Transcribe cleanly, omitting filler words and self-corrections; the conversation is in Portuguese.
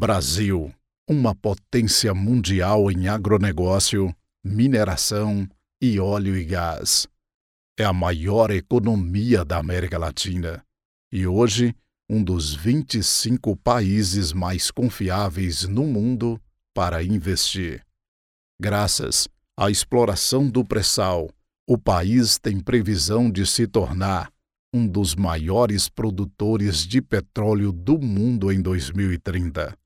Brasil, uma potência mundial em agronegócio, mineração e óleo e gás. É a maior economia da América Latina e hoje um dos 25 países mais confiáveis no mundo para investir. Graças à exploração do pré-sal, o país tem previsão de se tornar um dos maiores produtores de petróleo do mundo em 2030.